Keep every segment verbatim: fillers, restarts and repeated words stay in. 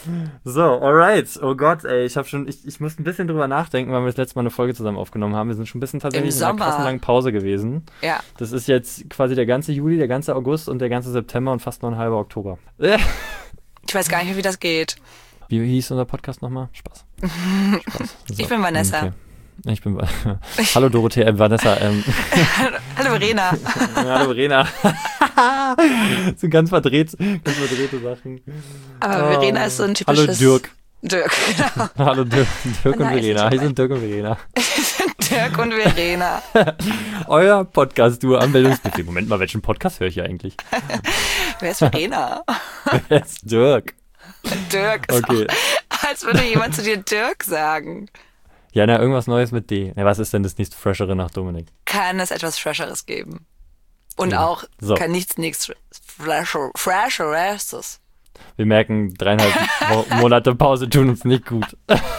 So, alright. Oh Gott, ey, ich habe schon, ich, ich muss ein bisschen drüber nachdenken, weil wir das letzte Mal eine Folge zusammen aufgenommen haben. Wir sind schon ein bisschen Im tatsächlich in einer krassen Sommer. langen Pause gewesen. Ja. Das ist jetzt quasi der ganze Juli, der ganze August und der ganze September und fast noch ein halber Oktober. Äh. Ich weiß gar nicht mehr, wie das geht. Wie hieß unser Podcast nochmal? Spaß. Spaß. So. Ich bin Vanessa. Okay. Ich bin Hallo Dorothee, äh, Vanessa. Ähm. Hallo Verena. Hallo Verena. Das sind ganz, verdreht, ganz verdrehte Sachen. Aber oh. Verena ist so ein Hallo typisches... Dirk. Dirk, genau. Hallo Dirk, Dirk und Nein, Verena. Hier sind Dirk und Verena. Dirk und Verena. Euer Podcast-Duo am Bildungsbuffet. Moment mal, welchen Podcast höre ich hier eigentlich? Wer ist Verena? Wer ist Dirk? Dirk ist okay. auch, als würde jemand zu dir Dirk sagen. Ja, na, irgendwas Neues mit D. Na, was ist denn das nächste Freshere nach Dominik? Kann es etwas Fresheres geben. Und ja. auch so. kann nichts, nichts Fresher, Fresheres. Wir merken, dreieinhalb Monate Pause tun uns nicht gut.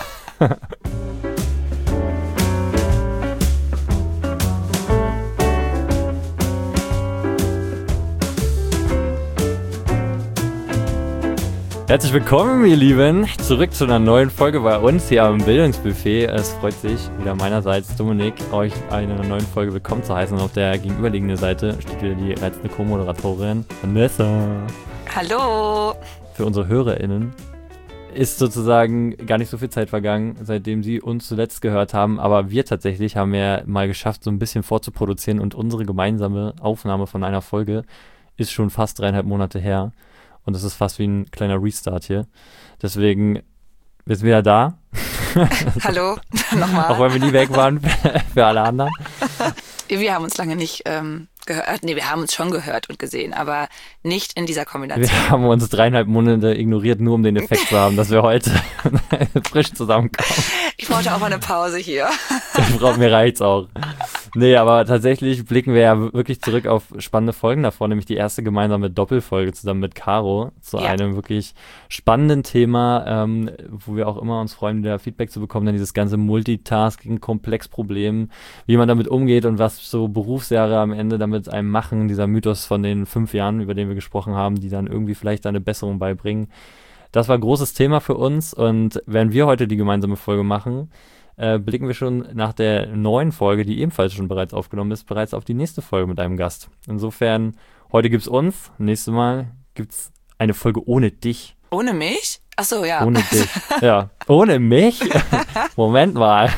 Herzlich willkommen, ihr Lieben, zurück zu einer neuen Folge bei uns hier am Bildungsbuffet. Es freut sich wieder meinerseits, Dominik, euch in einer neuen Folge willkommen zu heißen. Und auf der gegenüberliegenden Seite steht wieder die reizende Co-Moderatorin Vanessa. Hallo! Für unsere HörerInnen ist sozusagen gar nicht so viel Zeit vergangen, seitdem sie uns zuletzt gehört haben. Aber wir tatsächlich haben ja mal geschafft, so ein bisschen vorzuproduzieren. Und unsere gemeinsame Aufnahme von einer Folge ist schon fast dreieinhalb Monate her. Und das ist fast wie ein kleiner Restart hier. Deswegen, wir sind wieder da. Hallo, nochmal. Auch wenn wir nie weg waren für alle anderen. Wir haben uns lange nicht ähm, gehört. Nee, wir haben uns schon gehört und gesehen, aber nicht in dieser Kombination. Wir haben uns dreieinhalb Monate ignoriert, nur um den Effekt zu haben, dass wir heute frisch zusammenkommen. Ich brauchte auch mal eine Pause hier. Ich brauch, mir reicht's auch. Nee, aber tatsächlich blicken wir ja wirklich zurück auf spannende Folgen davor, nämlich die erste gemeinsame Doppelfolge zusammen mit Caro zu ja. einem wirklich spannenden Thema, ähm, wo wir auch immer uns freuen, wieder Feedback zu bekommen, denn dieses ganze Multitasking, Komplexproblem, wie man damit umgeht und was so Berufsjahre am Ende damit einem machen, dieser Mythos von den fünf Jahren, über den wir gesprochen haben, die dann irgendwie vielleicht eine Besserung beibringen. Das war ein großes Thema für uns und wenn wir heute die gemeinsame Folge machen, äh, blicken wir schon nach der neuen Folge, die ebenfalls schon bereits aufgenommen ist, bereits auf die nächste Folge mit einem Gast. Insofern, heute gibt's uns, nächstes Mal gibt's eine Folge ohne dich. Ohne mich? Ach so, ja. Ohne dich. Ja, ohne mich? Moment mal.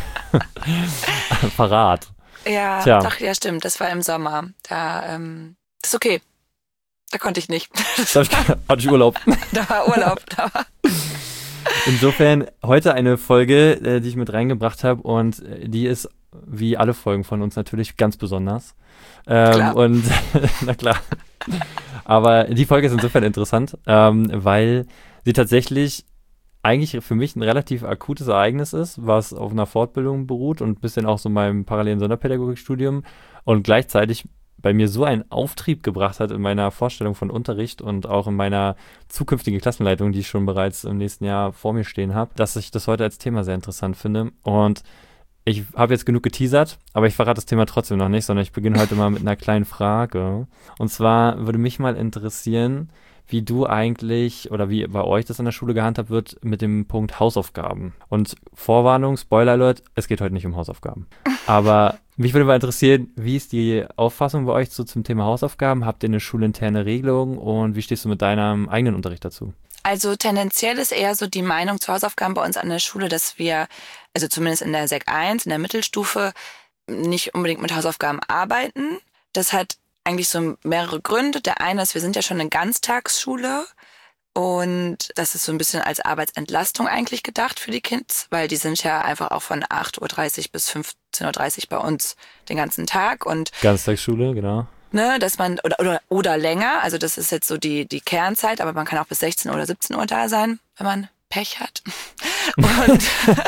Verrat. Ja, Tja. Doch, ja, stimmt. Das war im Sommer. Da, ähm, das ist okay. Da konnte ich nicht. Da hatte ich Urlaub. Da war Urlaub. Da war Insofern heute eine Folge, äh, die ich mit reingebracht habe und äh, die ist wie alle Folgen von uns natürlich ganz besonders. Ähm, klar. Und na klar. Aber die Folge ist insofern interessant, ähm, weil sie tatsächlich eigentlich für mich ein relativ akutes Ereignis ist, was auf einer Fortbildung beruht und ein bisschen auch so meinem parallelen Sonderpädagogikstudium und gleichzeitig bei mir so einen Auftrieb gebracht hat in meiner Vorstellung von Unterricht und auch in meiner zukünftigen Klassenleitung, die ich schon bereits im nächsten Jahr vor mir stehen habe, dass ich das heute als Thema sehr interessant finde. Und ich habe jetzt genug geteasert, aber ich verrate das Thema trotzdem noch nicht, sondern ich beginne heute mal mit einer kleinen Frage. Und zwar würde mich mal interessieren, wie du eigentlich oder wie bei euch das in der Schule gehandhabt wird mit dem Punkt Hausaufgaben. Und Vorwarnung, Spoiler Alert, es geht heute nicht um Hausaufgaben. Aber mich würde mal interessieren, wie ist die Auffassung bei euch so zum Thema Hausaufgaben? Habt ihr eine schulinterne Regelung und wie stehst du mit deinem eigenen Unterricht dazu? Also tendenziell ist eher so die Meinung zu Hausaufgaben bei uns an der Schule, dass wir, also zumindest in der Sek eins, in der Mittelstufe, nicht unbedingt mit Hausaufgaben arbeiten. Das hat eigentlich so mehrere Gründe. Der eine ist, wir sind ja schon eine Ganztagsschule und das ist so ein bisschen als Arbeitsentlastung eigentlich gedacht für die Kids, weil die sind ja einfach auch von acht Uhr dreißig bis fünfzehn Uhr dreißig bei uns den ganzen Tag und Ganztagsschule, genau. Ne, dass man, oder, oder, oder länger, also das ist jetzt so die, die Kernzeit, aber man kann auch bis sechzehn oder siebzehn Uhr da sein, wenn man Pech hat. Und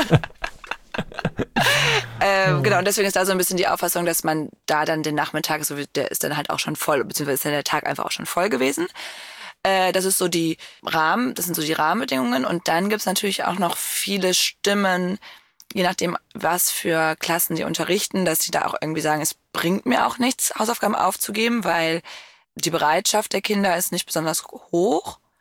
ähm, genau, und deswegen ist da so ein bisschen die Auffassung, dass man da dann den Nachmittag, so wie, der ist dann halt auch schon voll, beziehungsweise ist dann der Tag einfach auch schon voll gewesen. Äh, das ist so die Rahmen, das sind so die Rahmenbedingungen und dann gibt's natürlich auch noch viele Stimmen, je nachdem, was für Klassen die unterrichten, dass sie da auch irgendwie sagen, es bringt mir auch nichts, Hausaufgaben aufzugeben, weil die Bereitschaft der Kinder ist nicht besonders hoch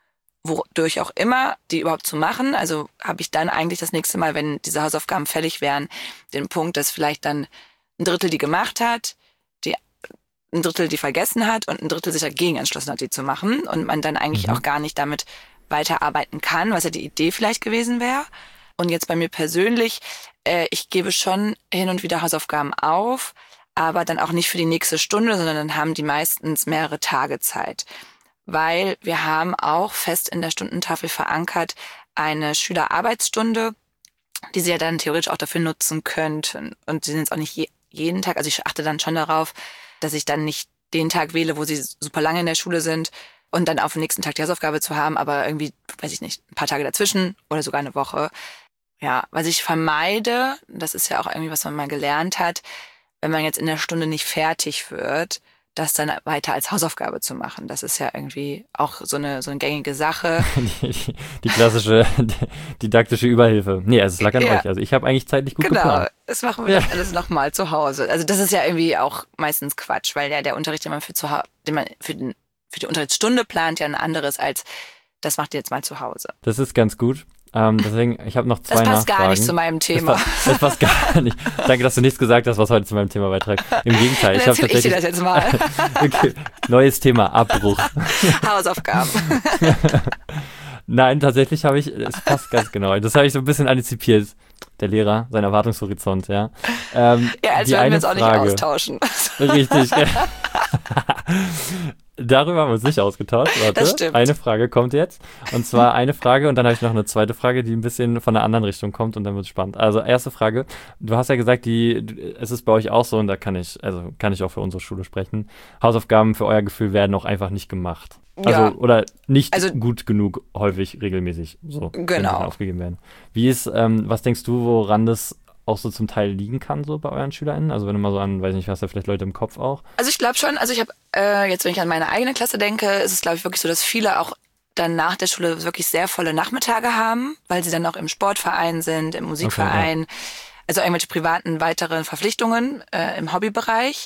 wodurch auch immer, die überhaupt zu machen. Also habe ich dann eigentlich das nächste Mal, wenn diese Hausaufgaben fällig wären, den Punkt, dass vielleicht dann ein Drittel die gemacht hat, die ein Drittel die vergessen hat und ein Drittel sich dagegen entschlossen hat, die zu machen und man dann eigentlich Mhm. auch gar nicht damit weiterarbeiten kann, was ja die Idee vielleicht gewesen wäre. Und jetzt bei mir persönlich, äh, ich gebe schon hin und wieder Hausaufgaben auf, aber dann auch nicht für die nächste Stunde, sondern dann haben die meistens mehrere Tage Zeit. Weil wir haben auch fest in der Stundentafel verankert eine Schülerarbeitsstunde, die sie ja dann theoretisch auch dafür nutzen könnten. Und sie sind jetzt auch nicht je, jeden Tag, also ich achte dann schon darauf, dass ich dann nicht den Tag wähle, wo sie super lange in der Schule sind und dann auf den nächsten Tag die Hausaufgabe zu haben, aber irgendwie, weiß ich nicht, ein paar Tage dazwischen oder sogar eine Woche. Ja, was ich vermeide, das ist ja auch irgendwie, was man mal gelernt hat, wenn man jetzt in der Stunde nicht fertig wird, das dann weiter als Hausaufgabe zu machen. Das ist ja irgendwie auch so eine so eine gängige Sache. Die, die, die klassische didaktische Überhilfe. Nee, also es lag an Ja. euch. Also ich habe eigentlich zeitlich gut Genau, geplant. das machen wir Ja. dann alles nochmal zu Hause. Also das ist ja irgendwie auch meistens Quatsch, weil ja der Unterricht, den man für zu Hause, den man für den für die Unterrichtsstunde plant, ja ein anderes als das macht ihr jetzt mal zu Hause. Das ist ganz gut. Ähm, deswegen, ich habe noch zwei Das passt Nachfragen. gar nicht zu meinem Thema. Das, passt- das passt gar nicht. Danke, dass du nichts gesagt hast, was heute zu meinem Thema beiträgt. Im Gegenteil, ich Dann habe erzähl ich dir tatsächlich... das jetzt mal. Okay. Neues Thema, Abbruch. Hausaufgaben. Nein, tatsächlich habe ich, es passt ganz genau. Das habe ich so ein bisschen antizipiert. Der Lehrer, sein Erwartungshorizont, ja. Ähm, Ja, als die würden wir eine uns auch nicht Frage. austauschen. Richtig. Darüber haben wir uns nicht ausgetauscht. Warte. Das stimmt. Eine Frage kommt jetzt. Und zwar eine Frage und dann habe ich noch eine zweite Frage, die ein bisschen von einer anderen Richtung kommt und dann wird es spannend. Also erste Frage. Du hast ja gesagt, die, es ist bei euch auch so und da kann ich, also kann ich auch für unsere Schule sprechen. Hausaufgaben für euer Gefühl werden auch einfach nicht gemacht. Also, Ja. oder nicht Also- gut genug, häufig, regelmäßig, so, wenn sie Genau. dann aufgegeben werden. Wie ist, ähm, was denkst du, woran das auch so zum Teil liegen kann, so bei euren SchülerInnen? Also wenn du mal so an, weiß nicht, hast du vielleicht Leute im Kopf auch? Also ich glaube schon, also ich habe, äh, jetzt wenn ich an meine eigene Klasse denke, ist es glaube ich wirklich so, dass viele auch dann nach der Schule wirklich sehr volle Nachmittage haben, weil sie dann auch im Sportverein sind, im Musikverein, also irgendwelche privaten weiteren Verpflichtungen äh, im Hobbybereich.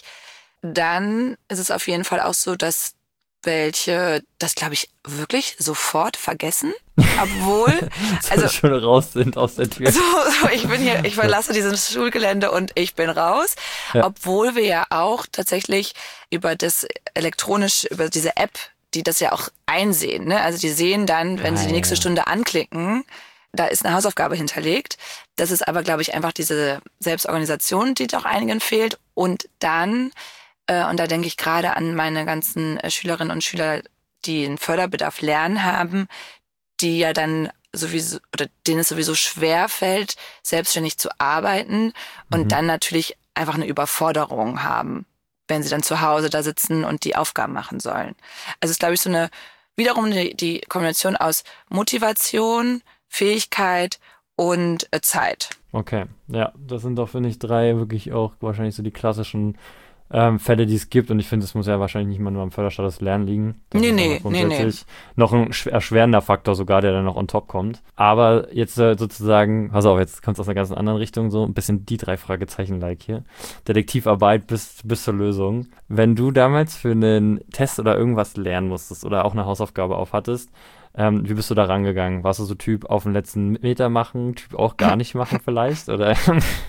Dann ist es auf jeden Fall auch so, dass welche das, glaube ich, wirklich sofort vergessen, obwohl, So also schon raus sind aus der Tür. so, so, ich bin hier, ich verlasse dieses Schulgelände und ich bin raus. Ja. Obwohl wir ja auch tatsächlich über das elektronisch, über diese App, die das ja auch einsehen, ne? Also die sehen dann, wenn Ah, sie die nächste ja. Stunde anklicken, da ist eine Hausaufgabe hinterlegt. Das ist aber, glaube ich, einfach diese Selbstorganisation, die doch einigen fehlt. Und dann, äh, und da denke ich gerade an meine ganzen äh, Schülerinnen und Schüler, die einen Förderbedarf lernen haben, die ja dann sowieso, oder denen es sowieso schwer fällt, selbstständig zu arbeiten und Mhm. dann natürlich einfach eine Überforderung haben, wenn sie dann zu Hause da sitzen und die Aufgaben machen sollen. Also es ist, glaube ich, so eine, wiederum die, die Kombination aus Motivation, Fähigkeit und äh, Zeit. Okay, ja, das sind doch, finde ich, drei wirklich auch wahrscheinlich so die klassischen ähm, Fälle, die es gibt. Und ich finde, es muss ja wahrscheinlich nicht mal nur am Förderstatus Lernen liegen. Das Nee, ist nee, einfach nee, nee. grundsätzlich noch ein schw- erschwerender Faktor sogar, der dann noch on top kommt. Aber jetzt äh, sozusagen, pass auf, jetzt kommt es aus einer ganz anderen Richtung, so ein bisschen die drei Fragezeichen-like hier. Detektivarbeit bis, bis zur Lösung. Wenn du damals für einen Test oder irgendwas lernen musstest oder auch eine Hausaufgabe aufhattest, ähm, wie bist du da rangegangen? Warst du so Typ auf den letzten Meter machen, Typ auch gar nicht machen vielleicht? Oder,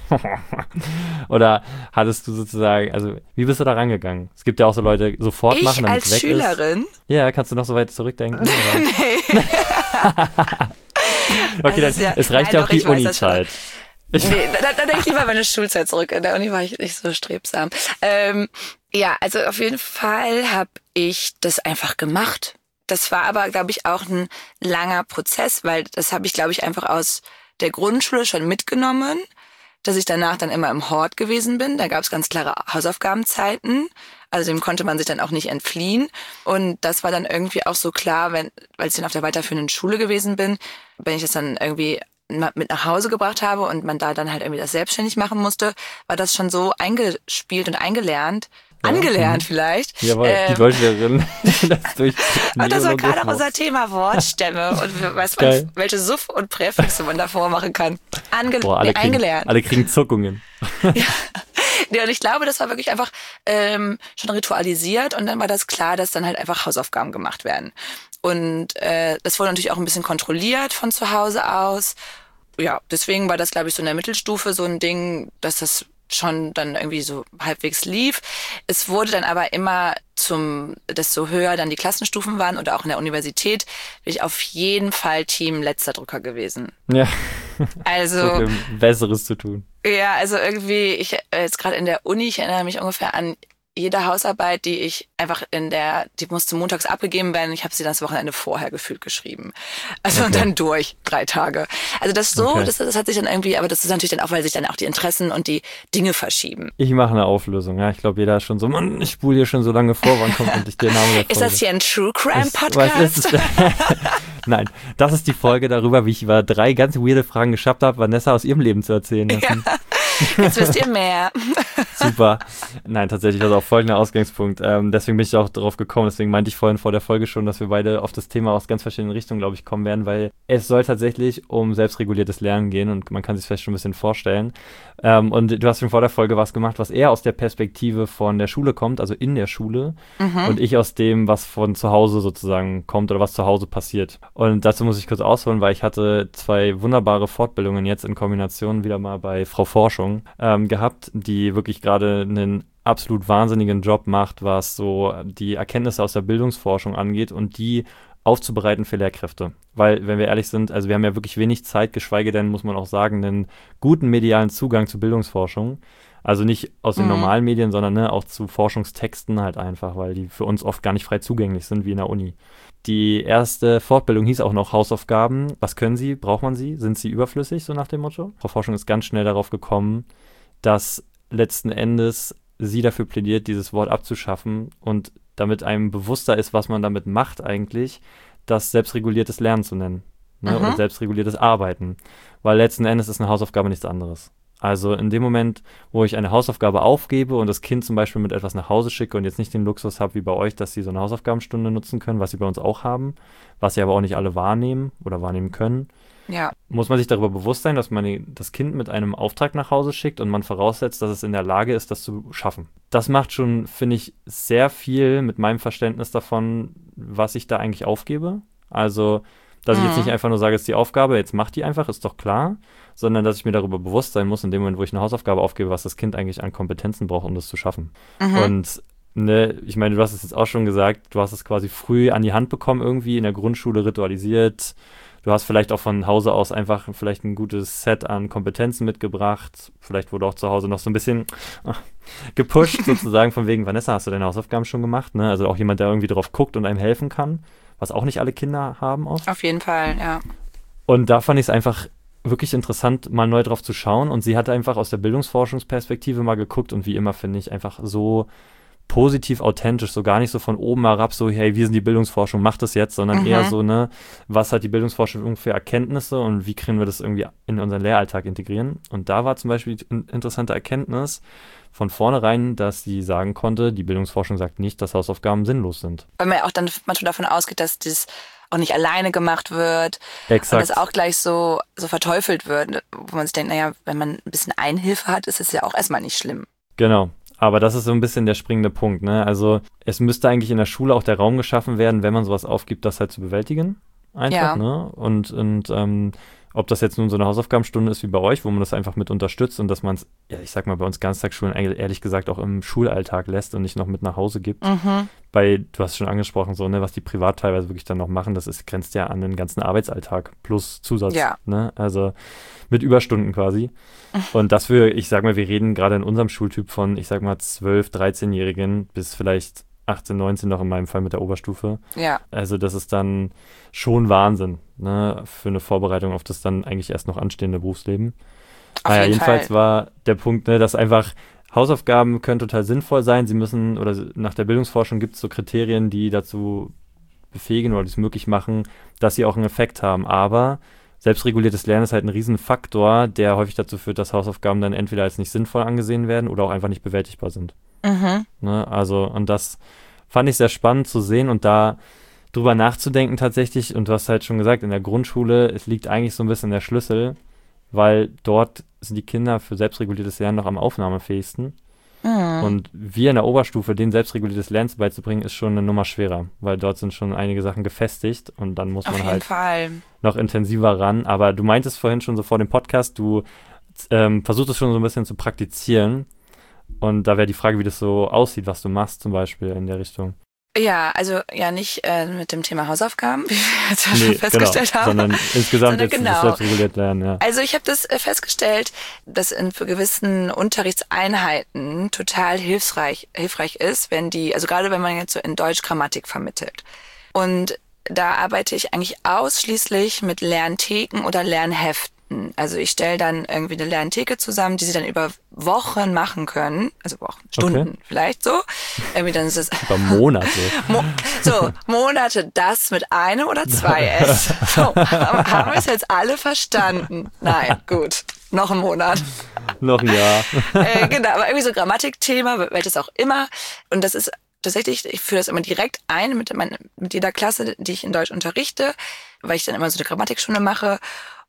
oder hattest du sozusagen, also wie bist du da rangegangen? Es gibt ja auch so Leute, sofort Ich machen, damit als es weg Schülerin? ist. Ja, kannst du noch so weit zurückdenken? Oder? Nee. Okay, Das ist dann, ja- es reicht nein, ja auch doch, ich die weiß das schon. Uni-Zeit. Ich- Nee, da, da denke ich lieber an meine Schulzeit zurück. In der Uni war ich nicht so strebsam. Ähm, ja, also auf jeden Fall habe ich das einfach gemacht. Das war aber, glaube ich, auch ein langer Prozess, weil das habe ich, glaube ich, einfach aus der Grundschule schon mitgenommen, dass ich danach dann immer im Hort gewesen bin. Da gab es ganz klare Hausaufgabenzeiten. Also dem konnte man sich dann auch nicht entfliehen. Und das war dann irgendwie auch so klar, wenn, weil ich dann auf der weiterführenden Schule gewesen bin, wenn ich das dann irgendwie mit nach Hause gebracht habe und man da dann halt irgendwie das selbstständig machen musste, war das schon so eingespielt und eingelernt. Ja, Angelernt mhm. vielleicht. Jawohl, Ähm, die Deutschlehrerin. das durch und das war gerade Neologismus. unser Thema Wortstämme und was Geil. man, welche Suff- und Präfixe man davor machen kann. Ange Boah, alle nee, kriegen, eingelernt. alle kriegen Zuckungen. Ja, und ich glaube, das war wirklich einfach ähm, schon ritualisiert und dann war das klar, dass dann halt einfach Hausaufgaben gemacht werden. Und äh, das wurde natürlich auch ein bisschen kontrolliert von zu Hause aus. Ja, deswegen war das, glaube ich, so in der Mittelstufe so ein Ding, dass das schon dann irgendwie so halbwegs lief. Es wurde dann aber immer zum, desto höher dann die Klassenstufen waren oder auch in der Universität, bin ich auf jeden Fall Team letzter Drücker gewesen. Ja. Also so viel Besseres zu tun. Ja, also irgendwie, ich äh, jetzt gerade in der Uni, ich erinnere mich ungefähr an jede Hausarbeit, die ich einfach in der, die musste montags abgegeben werden. Ich habe sie das Wochenende vorher gefühlt geschrieben. Also Okay. und dann durch, drei Tage. Also das so, Okay. das, das hat sich dann irgendwie, aber das ist natürlich dann auch, weil sich dann auch die Interessen und die Dinge verschieben. Ich mache eine Auflösung, ja. Ich glaube, jeder ist schon so, Mann, ich spule hier schon so lange vor, wann kommt endlich der Name der Folge? Ist das hier ein True Crime Was- Podcast? Was ist es? Nein, das ist die Folge darüber, wie ich über drei ganz weirde Fragen geschafft habe, Vanessa aus ihrem Leben zu erzählen lassen. Jetzt wisst ihr mehr. Super. Nein, tatsächlich, das ist auch folgender Ausgangspunkt. Ähm, deswegen bin ich auch darauf gekommen. Deswegen meinte ich vorhin vor der Folge schon, dass wir beide auf das Thema aus ganz verschiedenen Richtungen, glaube ich, kommen werden, weil es soll tatsächlich um selbstreguliertes Lernen gehen und man kann sich vielleicht schon ein bisschen vorstellen. Ähm, und du hast schon vor der Folge was gemacht, was eher aus der Perspektive von der Schule kommt, also in der Schule, Mhm. und ich aus dem, was von zu Hause sozusagen kommt oder was zu Hause passiert. Und dazu muss ich kurz ausholen, weil ich hatte zwei wunderbare Fortbildungen jetzt in Kombination wieder mal bei Frau Forschung ähm, gehabt, die wirklich gerade einen absolut wahnsinnigen Job macht, was so die Erkenntnisse aus der Bildungsforschung angeht und die aufzubereiten für Lehrkräfte. Weil, wenn wir ehrlich sind, also wir haben ja wirklich wenig Zeit, geschweige denn, muss man auch sagen, einen guten medialen Zugang zu Bildungsforschung. Also nicht aus den Mhm. normalen Medien, sondern ne, auch zu Forschungstexten halt einfach, weil die für uns oft gar nicht frei zugänglich sind, wie in der Uni. Die erste Fortbildung hieß auch noch Hausaufgaben. Was können sie? Braucht man sie? Sind sie überflüssig? So nach dem Motto. Frau Forschung ist ganz schnell darauf gekommen, dass letzten Endes sie dafür plädiert, dieses Wort abzuschaffen und damit einem bewusster ist, was man damit macht eigentlich, das selbstreguliertes Lernen zu nennen. Ne? Mhm. Oder selbstreguliertes Arbeiten. Weil letzten Endes ist eine Hausaufgabe nichts anderes. Also in dem Moment, wo ich eine Hausaufgabe aufgebe und das Kind zum Beispiel mit etwas nach Hause schicke und jetzt nicht den Luxus habe wie bei euch, dass sie so eine Hausaufgabenstunde nutzen können, was sie bei uns auch haben, was sie aber auch nicht alle wahrnehmen oder wahrnehmen können, Ja. muss man sich darüber bewusst sein, dass man das Kind mit einem Auftrag nach Hause schickt und man voraussetzt, dass es in der Lage ist, das zu schaffen. Das macht schon, finde ich, sehr viel mit meinem Verständnis davon, was ich da eigentlich aufgebe. Also, dass ich jetzt Mhm. nicht einfach nur sage, es ist die Aufgabe, jetzt mach die einfach, ist doch klar, sondern dass ich mir darüber bewusst sein muss, in dem Moment, wo ich eine Hausaufgabe aufgebe, was das Kind eigentlich an Kompetenzen braucht, um das zu schaffen. Mhm. Und ne, ich meine, du hast es jetzt auch schon gesagt, du hast es quasi früh an die Hand bekommen irgendwie, in der Grundschule ritualisiert. Du hast vielleicht auch von Hause aus einfach vielleicht ein gutes Set an Kompetenzen mitgebracht. Vielleicht wurde auch zu Hause noch so ein bisschen ach, gepusht sozusagen von wegen, Vanessa, hast du deine Hausaufgaben schon gemacht? Ne? Also auch jemand, der irgendwie drauf guckt und einem helfen kann, was auch nicht alle Kinder haben oft. Auf jeden Fall, ja. Und da fand ich es einfach wirklich interessant, mal neu drauf zu schauen. Und sie hat einfach aus der Bildungsforschungsperspektive mal geguckt und wie immer finde ich einfach so positiv authentisch, so gar nicht so von oben herab, so hey, wir sind die Bildungsforschung, macht das jetzt, sondern Mhm. eher so, ne, was hat die Bildungsforschung für Erkenntnisse und wie können wir das irgendwie in unseren Lehralltag integrieren? Und da war zum Beispiel die in- interessante Erkenntnis von vornherein, dass sie sagen konnte, die Bildungsforschung sagt nicht, dass Hausaufgaben sinnlos sind. Weil man ja auch dann manchmal davon ausgeht, dass das auch nicht alleine gemacht wird und Exakt. das auch gleich so, so verteufelt wird, wo man sich denkt, naja, wenn man ein bisschen Einhilfe hat, ist es ja auch erstmal nicht schlimm. Genau. Aber das ist so ein bisschen der springende Punkt, ne? Also es müsste eigentlich in der Schule auch der Raum geschaffen werden, wenn man sowas aufgibt, das halt zu bewältigen. Einfach, Ja. ne? Und, und ähm, ob das jetzt nun so eine Hausaufgabenstunde ist wie bei euch, wo man das einfach mit unterstützt und dass man es, ja, ich sag mal, bei uns Ganztagsschulen eigentlich ehrlich gesagt auch im Schulalltag lässt und nicht noch mit nach Hause gibt. Mhm. Bei, du hast schon angesprochen, so, ne, was die privat teilweise wirklich dann noch machen, das ist, grenzt ja an den ganzen Arbeitsalltag plus Zusatz, Ja. ne? Also mit Überstunden quasi. Und das für, ich sag mal, wir reden gerade in unserem Schultyp von, ich sag mal, zwölf-, dreizehnjährigen bis vielleicht achtzehn, neunzehn noch in meinem Fall mit der Oberstufe. Ja. Also das ist dann schon Wahnsinn, ne, für eine Vorbereitung auf das dann eigentlich erst noch anstehende Berufsleben. Auf Naja, jeden jedenfalls Fall. war der Punkt, ne, dass einfach Hausaufgaben können total sinnvoll sein. Sie müssen, oder nach der Bildungsforschung gibt es so Kriterien, die dazu befähigen oder die es möglich machen, dass sie auch einen Effekt haben. Aber selbstreguliertes Lernen ist halt ein Riesenfaktor, der häufig dazu führt, dass Hausaufgaben dann entweder als nicht sinnvoll angesehen werden oder auch einfach nicht bewältigbar sind. Mhm. Ne? Also, und das fand ich sehr spannend zu sehen und da drüber nachzudenken tatsächlich. Und du hast halt schon gesagt, in der Grundschule, es liegt eigentlich so ein bisschen der Schlüssel, weil dort sind die Kinder für selbstreguliertes Lernen noch am aufnahmefähigsten. Mhm. Mhm. Und wir in der Oberstufe, denen selbstreguliertes Lernen beizubringen, ist schon eine Nummer schwerer, weil dort sind schon einige Sachen gefestigt und dann muss Auf man jeden halt Fall. noch intensiver ran. Aber du meintest vorhin schon so vor dem Podcast, du ähm, versuchst es schon so ein bisschen zu praktizieren. Und da wäre die Frage, wie das so aussieht, was du machst zum Beispiel in der Richtung. Ja, also ja nicht äh, mit dem Thema Hausaufgaben, wie wir jetzt ja schon Nee, festgestellt genau, haben. sondern insgesamt Sondern jetzt genau. das selbstreguliert lernen, ja. Also ich habe das äh, festgestellt, dass in für gewissen Unterrichtseinheiten total hilfreich, hilfreich ist, wenn die, also gerade wenn man jetzt so in Deutsch Grammatik vermittelt. Und da arbeite ich eigentlich ausschließlich mit Lerntheken oder Lernheften. Also ich stelle dann irgendwie eine Lerntheke zusammen, die sie dann über Wochen machen können, also Wochen, Stunden Okay. vielleicht so. Irgendwie dann ist es Über Monate. Mo- so, Monate das mit einem oder zwei S. So, haben wir es jetzt alle verstanden? Nein, gut, noch ein Monat. Noch ein Jahr. Äh, genau, aber irgendwie so Grammatikthema, welches auch immer. Und das ist tatsächlich, ich führe das immer direkt ein mit, mein, mit jeder Klasse, die ich in Deutsch unterrichte, weil ich dann immer so eine Grammatikstunde mache.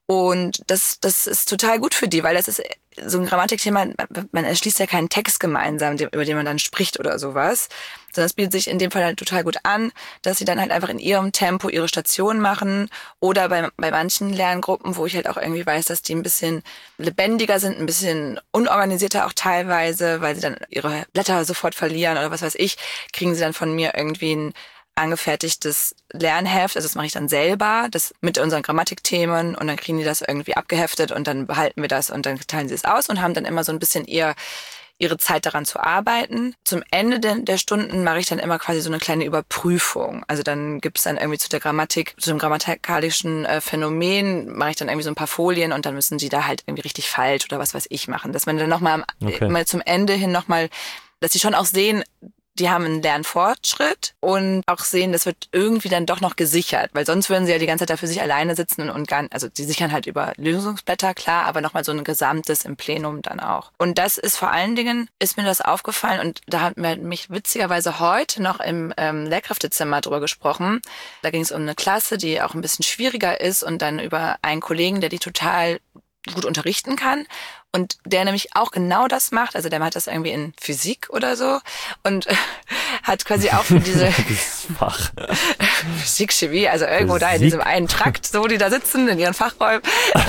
Und das, das ist total gut für die, weil das ist so ein Grammatikthema, man erschließt ja keinen Text gemeinsam, über den man dann spricht oder sowas, sondern es bietet sich in dem Fall halt total gut an, dass sie dann halt einfach in ihrem Tempo ihre Station machen oder bei, bei manchen Lerngruppen, wo ich halt auch irgendwie weiß, dass die ein bisschen lebendiger sind, ein bisschen unorganisierter auch teilweise, weil sie dann ihre Blätter sofort verlieren oder was weiß ich, kriegen sie dann von mir irgendwie ein angefertigtes Lernheft, also das mache ich dann selber, das mit unseren Grammatikthemen und dann kriegen die das irgendwie abgeheftet und dann behalten wir das und dann teilen sie es aus und haben dann immer so ein bisschen ihr, ihre Zeit daran zu arbeiten. Zum Ende der, der Stunden mache ich dann immer quasi so eine kleine Überprüfung. Also dann gibt es dann irgendwie zu der Grammatik, zu dem grammatikalischen äh, Phänomen, mache ich dann irgendwie so ein paar Folien und dann müssen die da halt irgendwie richtig falsch oder was weiß ich machen. Dass man dann nochmal Okay. mal zum Ende hin nochmal, dass sie schon auch sehen, die haben einen Lernfortschritt und auch sehen, das wird irgendwie dann doch noch gesichert, weil sonst würden sie ja die ganze Zeit da für sich alleine sitzen und gar, also die sichern halt über Lösungsblätter, klar, aber nochmal so ein Gesamtes im Plenum dann auch. Und das ist vor allen Dingen, ist mir das aufgefallen und da haben wir mich witzigerweise heute noch im ähm, Lehrkräftezimmer drüber gesprochen. Da ging es um eine Klasse, die auch ein bisschen schwieriger ist und dann über einen Kollegen, der die total gut unterrichten kann und der nämlich auch genau das macht, also der macht das irgendwie in Physik oder so und äh, hat quasi auch für diese Das Fach. Physik, Chemie, also irgendwo Physik. da in diesem einen Trakt, so die da sitzen in ihren Fachräumen.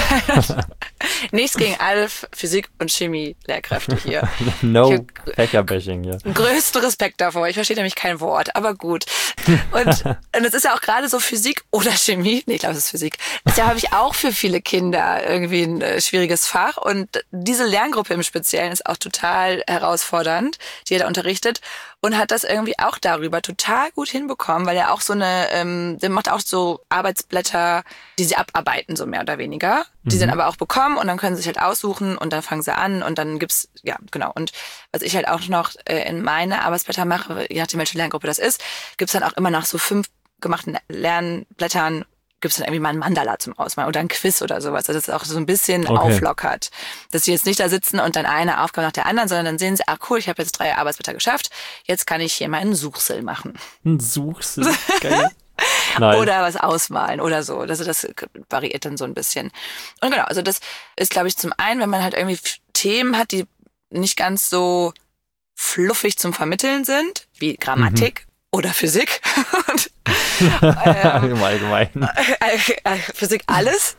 Nichts gegen alle Physik- und Chemie-Lehrkräfte hier. No Ich- Fächerbashing hier. Größten Respekt davor. Ich verstehe nämlich kein Wort, aber gut. Und, und es ist ja auch gerade so Physik oder Chemie. Nee, ich glaube, es ist Physik. Das ist ja, habe ich auch für viele Kinder irgendwie ein äh, schwieriges Fach. Und diese Lerngruppe im Speziellen ist auch total herausfordernd, die er da unterrichtet. Und hat das irgendwie auch darüber total gut hinbekommen, weil er auch so eine, ähm, der macht auch so Arbeitsblätter, die sie abarbeiten, so mehr oder weniger. Die Mhm. sind aber auch bekommen und dann können sie sich halt aussuchen und dann fangen sie an und dann gibt's, ja, genau. Und was ich halt auch noch äh, in meine Arbeitsblätter mache, je nachdem welche Lerngruppe das ist, gibt's dann auch immer nach so fünf gemachten Lernblättern gibt's dann irgendwie mal ein Mandala zum Ausmalen oder ein Quiz oder sowas, dass es auch so ein bisschen Okay. auflockert. Dass sie jetzt nicht da sitzen und dann eine Aufgabe nach der anderen, sondern dann sehen sie, ach cool, ich habe jetzt drei Arbeitsblätter geschafft, jetzt kann ich hier mal einen Suchsel machen. Ein Suchsel. Geil. Nice. Oder was ausmalen oder so. Also das variiert dann so ein bisschen. Und genau, also das ist, glaube ich, zum einen, wenn man halt irgendwie f- Themen hat, die nicht ganz so fluffig zum Vermitteln sind, wie Grammatik oder Physik. Und, ähm, Im Allgemeinen. äh, äh, Physik alles.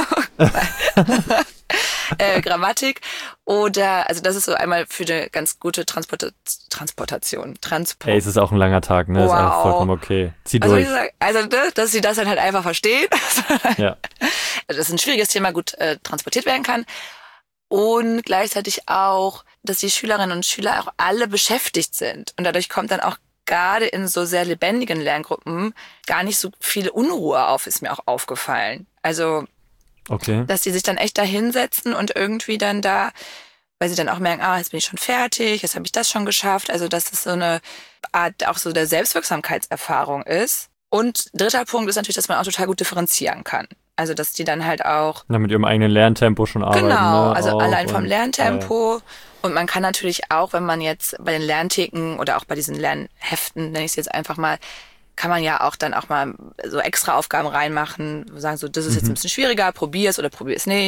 äh, Grammatik oder, also das ist so einmal für eine ganz gute Transporta- Transportation. Transport. Ey, es ist auch ein langer Tag, ne? Ist Wow. auch vollkommen okay. Zieh Also, wie durch. gesagt, also ne, dass sie das dann halt einfach verstehen. Ja. Also, dass ein schwieriges Thema gut äh, transportiert werden kann. Und gleichzeitig auch, dass die Schülerinnen und Schüler auch alle beschäftigt sind. Und dadurch kommt dann auch gerade in so sehr lebendigen Lerngruppen gar nicht so viel Unruhe auf, ist mir auch aufgefallen. Also, Okay. dass die sich dann echt da hinsetzen und irgendwie dann da, weil sie dann auch merken, ah, jetzt bin ich schon fertig, jetzt habe ich das schon geschafft. Also, dass es so eine Art auch so der Selbstwirksamkeitserfahrung ist. Und dritter Punkt ist natürlich, dass man auch total gut differenzieren kann. Also, dass die dann halt auch Na, mit ihrem eigenen Lerntempo schon arbeiten. Genau, ne? also Auch allein vom und, Lerntempo. Und man kann natürlich auch, wenn man jetzt bei den Lerntheken oder auch bei diesen Lernheften, nenne ich es jetzt einfach mal, kann man ja auch dann auch mal so extra Aufgaben reinmachen, sagen so, das ist jetzt ein bisschen schwieriger, probier es oder probier es nicht.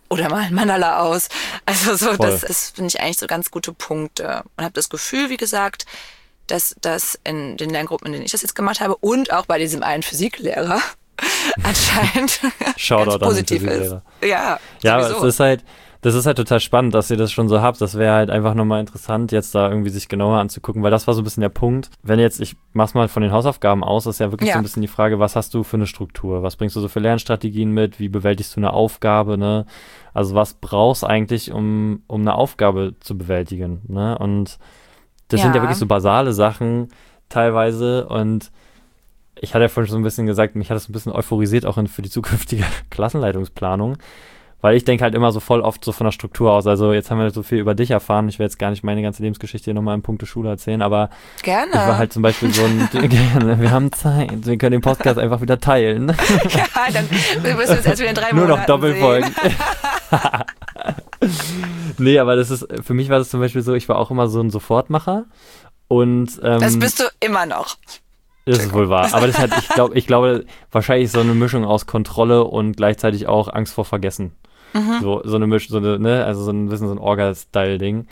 oder mal ein Mandala aus. Also so, Voll. das ist, finde ich, eigentlich so ganz gute Punkte. Und habe das Gefühl, wie gesagt, dass das in den Lerngruppen, in denen ich das jetzt gemacht habe und auch bei diesem einen Physiklehrer anscheinend Shoutout ganz positiv an den ist. Physiklehrer. Ja, Ja, aber sowieso. es ist halt, das ist halt total spannend, dass ihr das schon so habt. Das wäre halt einfach nochmal interessant, jetzt da irgendwie sich genauer anzugucken, weil das war so ein bisschen der Punkt. Wenn jetzt, ich mach's mal von den Hausaufgaben aus, ist ja wirklich Ja. so ein bisschen die Frage, was hast du für eine Struktur? Was bringst du so für Lernstrategien mit? Wie bewältigst du eine Aufgabe, ne? Also was brauchst du eigentlich, um, um eine Aufgabe zu bewältigen, ne? Und das sind ja Ja. wirklich so basale Sachen teilweise und ich hatte ja vorhin schon so ein bisschen gesagt, mich hat das ein bisschen euphorisiert, auch in, für die zukünftige Klassenleitungsplanung, weil ich denke halt immer so voll oft so von der Struktur aus. Also jetzt haben wir so viel über dich erfahren, ich will jetzt gar nicht meine ganze Lebensgeschichte hier nochmal in puncto Schule erzählen, aber Gerne. ich war halt zum Beispiel so ein, wir haben Zeit, wir können den Podcast einfach wieder teilen. Ja, dann müssen wir uns erst wieder in drei Nur noch Monaten Doppelfolgen. sehen. Nee, aber das ist, für mich war das zum Beispiel so, ich war auch immer so ein Sofortmacher und ähm, Das bist du immer noch. das ist wohl wahr. Aber das hat, ich glaube, ich glaube, wahrscheinlich so eine Mischung aus Kontrolle und gleichzeitig auch Angst vor Vergessen. Mhm. So, so eine Mischung, so eine, ne, also so ein bisschen so ein Orga-Style-Ding.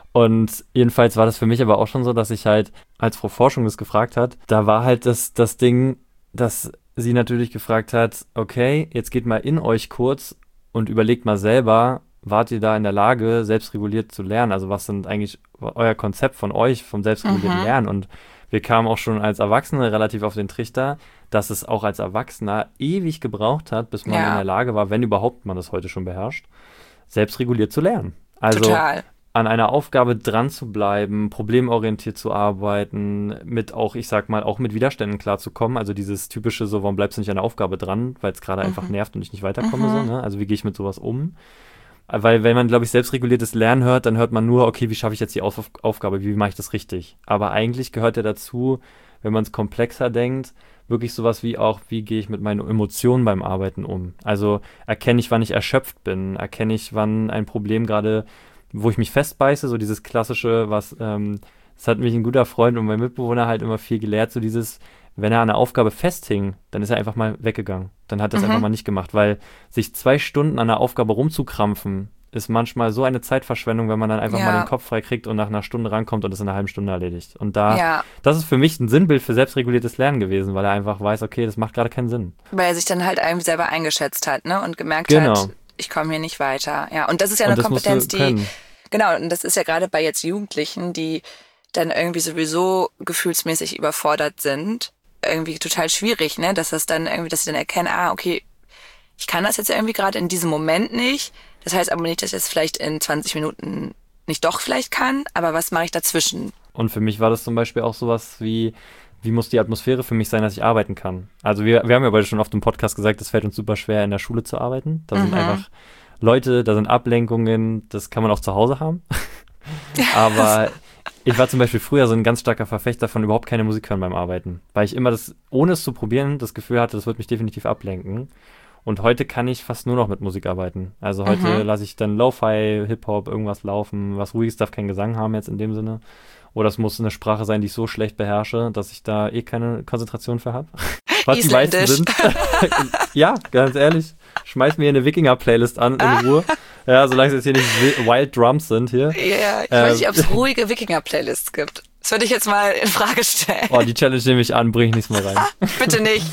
Und jedenfalls war das für mich aber auch schon so, dass ich halt, als Frau Forschung das gefragt hat, da war halt das, das Ding, dass sie natürlich gefragt hat, okay, jetzt geht mal in euch kurz und überlegt mal selber, wart ihr da in der Lage, selbstreguliert zu lernen? Also was sind eigentlich euer Konzept von euch, vom selbstregulierten Mhm. Lernen? Und wir kamen auch schon als Erwachsene relativ auf den Trichter, dass es auch als Erwachsener ewig gebraucht hat, bis man Ja. in der Lage war, wenn überhaupt man das heute schon beherrscht, selbstreguliert zu lernen. Also Total. an einer Aufgabe dran zu bleiben, problemorientiert zu arbeiten, mit auch, ich sag mal, auch mit Widerständen klarzukommen. Also dieses typische so, warum bleibst du nicht an der Aufgabe dran, weil es gerade Mhm. einfach nervt und ich nicht weiterkomme. Mhm. So, ne? Also wie gehe ich mit sowas um? Weil wenn man, glaube ich, selbstreguliertes Lernen hört, dann hört man nur, okay, wie schaffe ich jetzt die Auf Aufgabe, wie mache ich das richtig? Aber eigentlich gehört ja dazu, wenn man es komplexer denkt, wirklich sowas wie auch, wie gehe ich mit meinen Emotionen beim Arbeiten um? Also erkenne ich, wann ich erschöpft bin? Erkenne ich, wann ein Problem gerade, wo ich mich festbeiße? So dieses klassische, was, ähm, das hat mich ein guter Freund und mein Mitbewohner halt immer viel gelehrt, so dieses, wenn er an einer Aufgabe festhing, dann ist er einfach mal weggegangen. Dann hat er es Mhm. einfach mal nicht gemacht, weil sich zwei Stunden an einer Aufgabe rumzukrampfen, ist manchmal so eine Zeitverschwendung, wenn man dann einfach Ja. mal den Kopf frei kriegt und nach einer Stunde rankommt und es in einer halben Stunde erledigt. Und da, Ja, das ist für mich ein Sinnbild für selbstreguliertes Lernen gewesen, weil er einfach weiß, okay, das macht gerade keinen Sinn. weil er sich dann halt irgendwie selber eingeschätzt hat, ne? Und gemerkt Genau. hat, ich komme hier nicht weiter. Ja, und das ist ja Und eine das musst Kompetenz, du die, können. genau, und das ist ja gerade bei jetzt Jugendlichen, die dann irgendwie sowieso gefühlsmäßig überfordert sind, irgendwie total schwierig, ne? Dass das dann irgendwie, dass sie dann erkennen, ah, okay, ich kann das jetzt irgendwie gerade in diesem Moment nicht. Das heißt aber nicht, dass ich das vielleicht in zwanzig Minuten nicht doch vielleicht kann, aber was mache ich dazwischen? Und für mich war das zum Beispiel auch sowas wie, wie muss die Atmosphäre für mich sein, dass ich arbeiten kann? Also wir, wir haben ja beide schon oft im Podcast gesagt, es fällt uns super schwer, in der Schule zu arbeiten. Da sind Mhm. einfach Leute, da sind Ablenkungen, das kann man auch zu Hause haben. Aber ich war zum Beispiel früher so ein ganz starker Verfechter von überhaupt keine Musik hören beim Arbeiten, weil ich immer das, ohne es zu probieren, das Gefühl hatte, das wird mich definitiv ablenken. Und heute kann ich fast nur noch mit Musik arbeiten. Also heute Mhm. lasse ich dann Lo-Fi, Hip-Hop, irgendwas laufen. Was Ruhiges darf keinen Gesang haben jetzt in dem Sinne. Oder es muss eine Sprache sein, die ich so schlecht beherrsche, dass ich da eh keine Konzentration für habe. Was die meisten Isländisch. sind. Ja, ganz ehrlich. Schmeiß mir eine Wikinger-Playlist an in Ruhe. Ja, solange es jetzt hier nicht Wi- Wild Drums sind hier. Ja, ich Ähm. weiß nicht, ob es ruhige Wikinger-Playlists gibt. Das würde ich jetzt mal in Frage stellen. Oh, die Challenge nehme ich an, bring ich nichts mehr rein. Bitte nicht.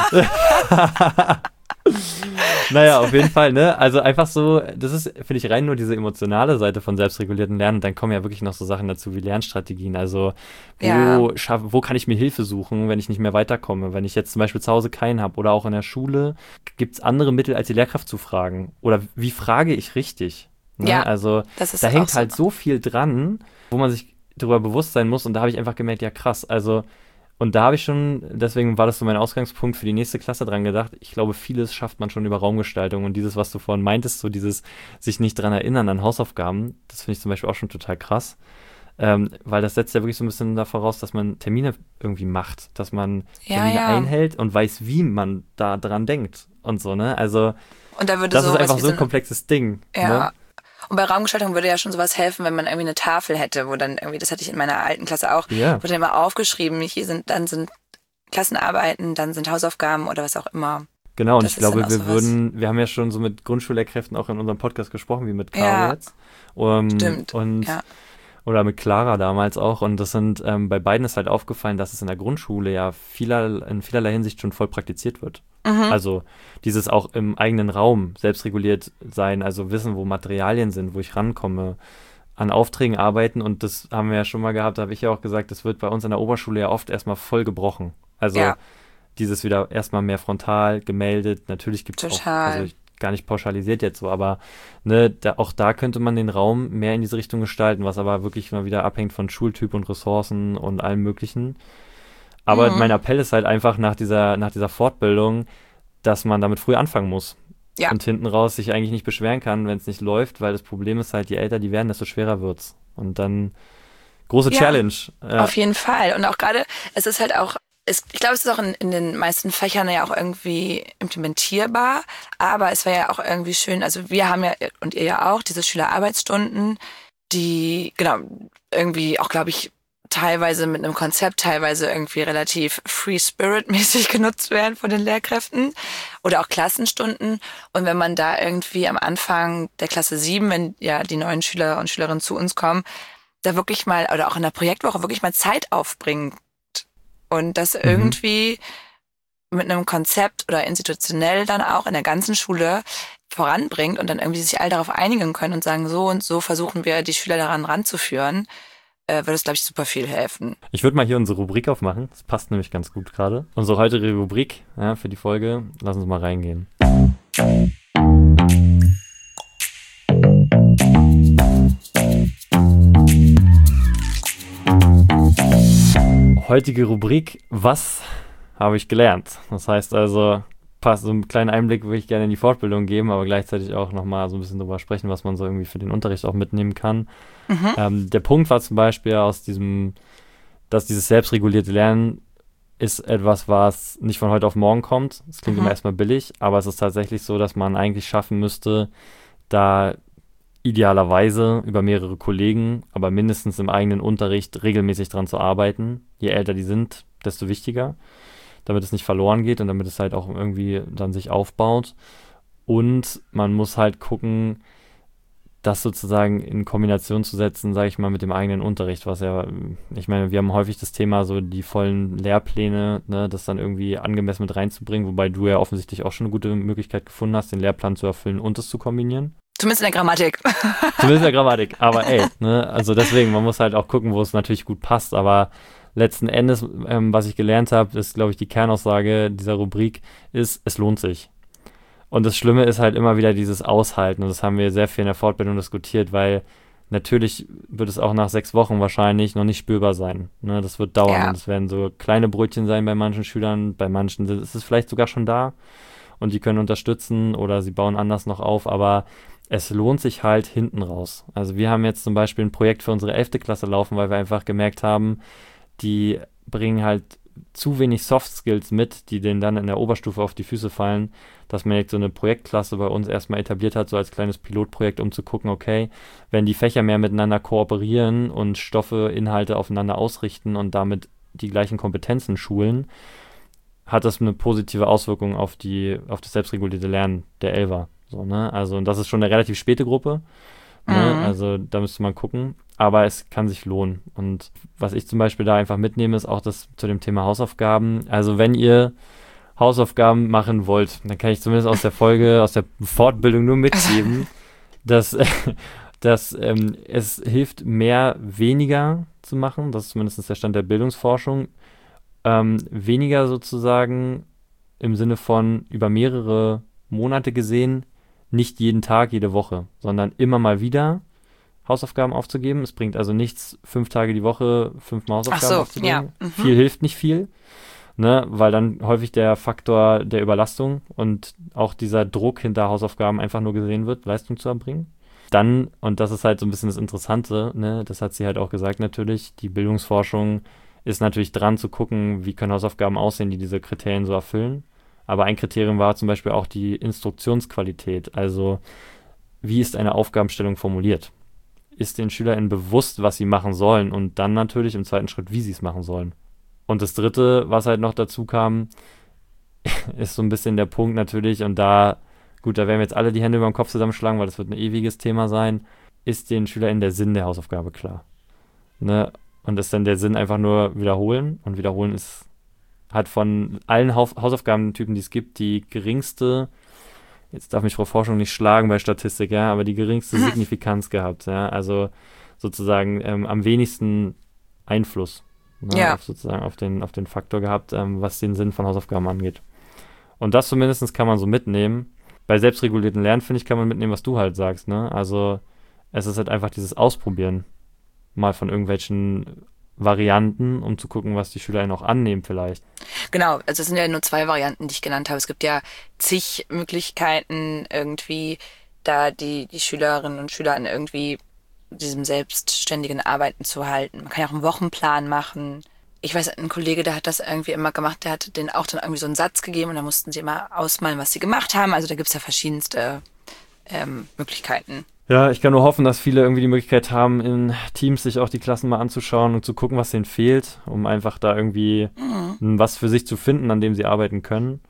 Naja, auf jeden Fall, ne? Also einfach so, das ist, finde ich, rein nur diese emotionale Seite von selbstregulierten Lernen. Und dann kommen ja wirklich noch so Sachen dazu wie Lernstrategien. Also wo, Ja. schaff, wo kann ich mir Hilfe suchen, wenn ich nicht mehr weiterkomme? Wenn ich jetzt zum Beispiel zu Hause keinen habe oder auch in der Schule, gibt es andere Mittel, als die Lehrkraft zu fragen? Oder wie frage ich richtig? Ne? Ja, Also das ist da auch hängt so. halt so viel dran, wo man sich darüber bewusst sein muss. Und da habe ich einfach gemerkt, ja krass, also und da habe ich schon, deswegen war das so mein Ausgangspunkt für die nächste Klasse dran gedacht. Ich glaube, vieles schafft man schon über Raumgestaltung und dieses, was du vorhin meintest, so dieses sich nicht dran erinnern an Hausaufgaben, das finde ich zum Beispiel auch schon total krass, ähm, weil das setzt ja wirklich so ein bisschen da voraus, dass man Termine irgendwie macht, dass man Ja, Termine ja. einhält und weiß, wie man da dran denkt und so, ne? Also Und da würde das ist sowas einfach wie so ein ein- komplexes Ding. Ja. Ne? Und bei Raumgestaltung würde ja schon sowas helfen, wenn man irgendwie eine Tafel hätte, wo dann irgendwie, das hatte ich in meiner alten Klasse auch, Ja. wurde dann immer aufgeschrieben, hier sind, dann sind Klassenarbeiten, dann sind Hausaufgaben oder was auch immer. Genau, und Das ich ist dann glaube, auch wir sowas. würden, wir haben ja schon so mit Grundschullehrkräften auch in unserem Podcast gesprochen, wie mit Caro Ja, jetzt. Um, stimmt. und Ja, oder mit Clara damals auch. Und das sind, ähm, bei beiden ist halt aufgefallen, dass es in der Grundschule ja vieler, in vielerlei Hinsicht schon voll praktiziert wird. mhm. Also dieses auch im eigenen Raum selbstreguliert sein, also wissen, wo Materialien sind, wo ich rankomme, an Aufträgen arbeiten. Und das haben wir ja schon mal gehabt, da habe ich ja auch gesagt, das wird bei uns in der Oberschule ja oft erstmal voll gebrochen. Also Ja, dieses wieder erstmal mehr frontal gemeldet. Natürlich gibt es auch, also total. ich, gar nicht pauschalisiert jetzt so, aber ne, da, auch da könnte man den Raum mehr in diese Richtung gestalten, was aber wirklich mal wieder abhängt von Schultyp und Ressourcen und allem Möglichen. Aber mein Mhm. Appell ist halt einfach nach dieser, nach dieser Fortbildung, dass man damit früh anfangen muss. Ja, Und hinten raus sich eigentlich nicht beschweren kann, wenn es nicht läuft, weil das Problem ist halt, je älter die werden, desto schwerer wird's. Und dann große ja, Challenge. Ja. auf jeden Fall. Und auch gerade, es ist halt auch, es, ich glaube, es ist auch in, in den meisten Fächern ja auch irgendwie implementierbar, aber es wäre ja auch irgendwie schön, also wir haben ja, und ihr ja auch, diese Schülerarbeitsstunden, die, genau, irgendwie auch, glaube ich, teilweise mit einem Konzept, teilweise irgendwie relativ Free Spirit-mäßig genutzt werden von den Lehrkräften oder auch Klassenstunden. Und wenn man da irgendwie am Anfang der Klasse sieben, wenn ja die neuen Schüler und Schülerinnen zu uns kommen, da wirklich mal, oder auch in der Projektwoche wirklich mal Zeit aufbringt und das Mhm. irgendwie mit einem Konzept oder institutionell dann auch in der ganzen Schule voranbringt und dann irgendwie sich alle darauf einigen können und sagen, so und so versuchen wir, die Schüler daran ranzuführen, äh, würde es, glaube ich, super viel helfen. Ich würde mal hier unsere Rubrik aufmachen. Das passt nämlich ganz gut gerade. Unsere heutige Rubrik, ja, für die Folge. Lass uns mal reingehen. Heutige Rubrik, was habe ich gelernt? Das heißt also, passt so einen kleinen Einblick würde ich gerne in die Fortbildung geben, aber gleichzeitig auch nochmal so ein bisschen drüber sprechen, was man so irgendwie für den Unterricht auch mitnehmen kann. Mhm. Ähm, der Punkt war zum Beispiel aus diesem, dass dieses selbstregulierte Lernen ist etwas, was nicht von heute auf morgen kommt. Es klingt immer Mhm. erstmal billig, aber es ist tatsächlich so, dass man eigentlich schaffen müsste, da idealerweise über mehrere Kollegen, aber mindestens im eigenen Unterricht regelmäßig dran zu arbeiten. Je älter die sind, desto wichtiger, damit es nicht verloren geht und damit es halt auch irgendwie dann sich aufbaut. Und man muss halt gucken, das sozusagen in Kombination zu setzen, sage ich mal, mit dem eigenen Unterricht, was ja, ich meine, wir haben häufig das Thema so die vollen Lehrpläne, ne, das dann irgendwie angemessen mit reinzubringen, wobei du ja offensichtlich auch schon eine gute Möglichkeit gefunden hast, den Lehrplan zu erfüllen und es zu kombinieren. Zumindest in der Grammatik. Zumindest in der Grammatik, aber ey, ne, also deswegen, man muss halt auch gucken, wo es natürlich gut passt, aber letzten Endes, ähm, was ich gelernt habe, ist, glaube ich, die Kernaussage dieser Rubrik ist, es lohnt sich. Und das Schlimme ist halt immer wieder dieses Aushalten. Und das haben wir sehr viel in der Fortbildung diskutiert, weil natürlich wird es auch nach sechs Wochen wahrscheinlich noch nicht spürbar sein. Ne, das wird dauern Ja, und es werden so kleine Brötchen sein bei manchen Schülern, bei manchen ist es vielleicht sogar schon da und die können unterstützen oder sie bauen anders noch auf, aber es lohnt sich halt hinten raus. Also wir haben jetzt zum Beispiel ein Projekt für unsere elfte Klasse laufen, weil wir einfach gemerkt haben, die bringen halt zu wenig Soft Skills mit, die denen dann in der Oberstufe auf die Füße fallen, dass man jetzt so eine Projektklasse bei uns erstmal etabliert hat, so als kleines Pilotprojekt, um zu gucken, okay, wenn die Fächer mehr miteinander kooperieren und Stoffe, Inhalte aufeinander ausrichten und damit die gleichen Kompetenzen schulen, hat das eine positive Auswirkung auf die, auf das selbstregulierte Lernen der Elfer. So, ne? Also, und das ist schon eine relativ späte Gruppe. Ne? mhm. Also da müsste man gucken. Aber es kann sich lohnen. Und was ich zum Beispiel da einfach mitnehme, ist auch das zu dem Thema Hausaufgaben. Also wenn ihr Hausaufgaben machen wollt, dann kann ich zumindest aus der Folge, aus der Fortbildung nur Also, mitgeben, dass, dass ähm, es hilft, mehr weniger zu machen. Das ist zumindest der Stand der Bildungsforschung. Ähm, weniger sozusagen im Sinne von über mehrere Monate gesehen, nicht jeden Tag, jede Woche, sondern immer mal wieder Hausaufgaben aufzugeben. Es bringt also nichts, fünf Tage die Woche fünfmal ach Hausaufgaben so, ja. aufzugeben. Mhm. Viel hilft nicht viel, ne, weil dann häufig der Faktor der Überlastung und auch dieser Druck hinter Hausaufgaben einfach nur gesehen wird, Leistung zu erbringen. Dann, und das ist halt so ein bisschen das Interessante, ne, das hat sie halt auch gesagt natürlich, die Bildungsforschung ist natürlich dran zu gucken, wie können Hausaufgaben aussehen, die diese Kriterien so erfüllen. Aber ein Kriterium war zum Beispiel auch die Instruktionsqualität. Also wie ist eine Aufgabenstellung formuliert? Ist den SchülerInnen bewusst, was sie machen sollen und dann natürlich im zweiten Schritt, wie sie es machen sollen. Und das Dritte, was halt noch dazu kam, ist so ein bisschen der Punkt natürlich, und da, gut, da werden wir jetzt alle die Hände über den Kopf zusammenschlagen, weil das wird ein ewiges Thema sein, ist den SchülerInnen der Sinn der Hausaufgabe klar? Ne? Und ist dann der Sinn einfach nur wiederholen? Und wiederholen ist, hat von allen Haus- Hausaufgabentypen, die es gibt, die geringste, jetzt darf mich Frau Forschung nicht schlagen bei Statistik, ja, aber die geringste Signifikanz gehabt, ja, also sozusagen ähm, am wenigsten Einfluss, ne, Ja. auf sozusagen auf den, auf den Faktor gehabt, ähm, was den Sinn von Hausaufgaben angeht. Und das zumindest kann man so mitnehmen. Bei selbstregulierten Lernen, finde ich, kann man mitnehmen, was du halt sagst, ne, also es ist halt einfach dieses Ausprobieren mal von irgendwelchen Varianten, um zu gucken, was die SchülerInnen auch annehmen vielleicht. Genau, also es sind ja nur zwei Varianten, die ich genannt habe. Es gibt ja zig Möglichkeiten, irgendwie da die, die Schülerinnen und Schüler an irgendwie diesem selbstständigen Arbeiten zu halten. Man kann ja auch einen Wochenplan machen. Ich weiß, ein Kollege, der hat das irgendwie immer gemacht, der hat denen auch dann irgendwie so einen Satz gegeben und da mussten sie immer ausmalen, was sie gemacht haben. Also da gibt's ja verschiedenste ähm, Möglichkeiten. Ja, ich kann nur hoffen, dass viele irgendwie die Möglichkeit haben, in Teams sich auch die Klassen mal anzuschauen und zu gucken, was denen fehlt, um einfach da irgendwie Mhm. was für sich zu finden, an dem sie arbeiten können.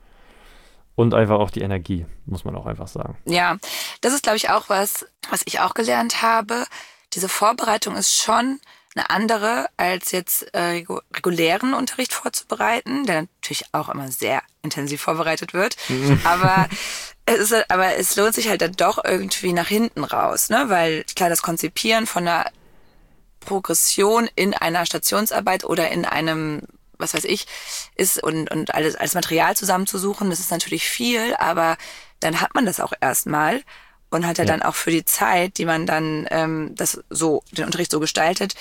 Und einfach auch die Energie, muss man auch einfach sagen. Ja, das ist, glaube ich, auch was, was ich auch gelernt habe. Diese Vorbereitung ist schon eine andere, als jetzt äh, regu- regulären Unterricht vorzubereiten, der natürlich auch immer sehr intensiv vorbereitet wird. Aber es ist, aber es lohnt sich halt dann doch irgendwie nach hinten raus, ne? Weil klar, das Konzipieren von einer Progression in einer Stationsarbeit oder in einem, was weiß ich, ist und, und alles als Material zusammenzusuchen, das ist natürlich viel, aber dann hat man das auch erstmal und hat ja, Ja. dann auch für die Zeit, die man dann ähm, das so, den Unterricht so gestaltet,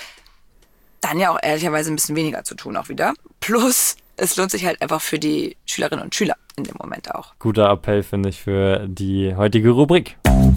dann ja auch ehrlicherweise ein bisschen weniger zu tun auch wieder. Plus, es lohnt sich halt einfach für die Schülerinnen und Schüler in dem Moment auch. Guter Appell, finde ich, für die heutige Rubrik.